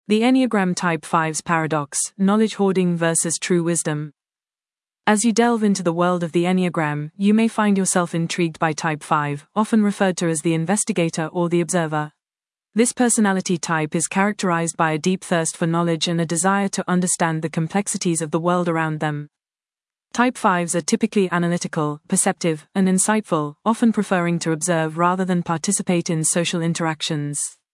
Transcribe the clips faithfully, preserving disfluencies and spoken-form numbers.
The Enneagram Type five's Paradox: Knowledge Hoarding versus True Wisdom. As you delve into the world of the Enneagram, you may find yourself intrigued by Type five, often referred to as the investigator or the observer. This personality type is characterized by a deep thirst for knowledge and a desire to understand the complexities of the world around them. Type fives are typically analytical, perceptive, and insightful, often preferring to observe rather than participate in social interactions.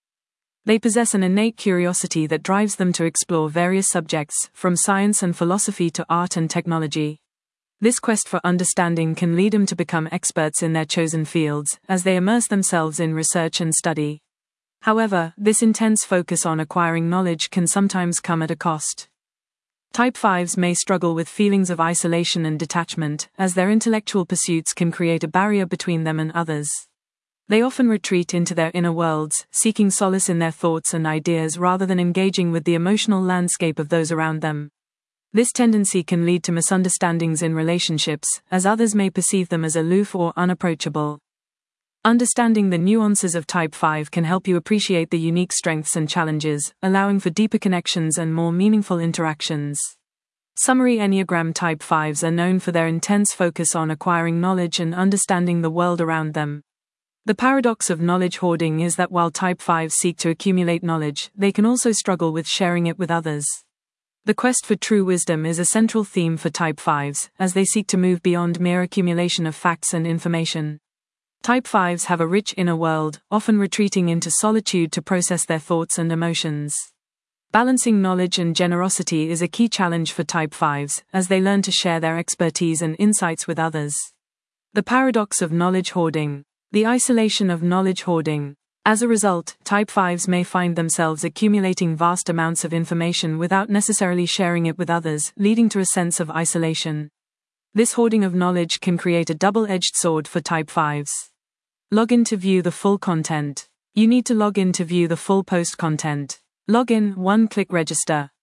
They possess an innate curiosity that drives them to explore various subjects, from science and philosophy to art and technology. This quest for understanding can lead them to become experts in their chosen fields, as they immerse themselves in research and study. However, this intense focus on acquiring knowledge can sometimes come at a cost. Type fives may struggle with feelings of isolation and detachment, as their intellectual pursuits can create a barrier between them and others. They often retreat into their inner worlds, seeking solace in their thoughts and ideas rather than engaging with the emotional landscape of those around them. This tendency can lead to misunderstandings in relationships, as others may perceive them as aloof or unapproachable. Understanding the nuances of Type five can help you appreciate the unique strengths and challenges, allowing for deeper connections and more meaningful interactions. Summary: Enneagram Type fives are known for their intense focus on acquiring knowledge and understanding the world around them. The paradox of knowledge hoarding is that while Type fives seek to accumulate knowledge, they can also struggle with sharing it with others. The quest for true wisdom is a central theme for Type fives, as they seek to move beyond mere accumulation of facts and information. Type fives have a rich inner world, often retreating into solitude to process their thoughts and emotions. Balancing knowledge and generosity is a key challenge for Type fives, as they learn to share their expertise and insights with others. The paradox of knowledge hoarding. The isolation of knowledge hoarding. As a result, Type fives may find themselves accumulating vast amounts of information without necessarily sharing it with others, leading to a sense of isolation. This hoarding of knowledge can create a double-edged sword for Type fives. Log in to view the full content. You need to log in to view the full post content. Log in, one-click register.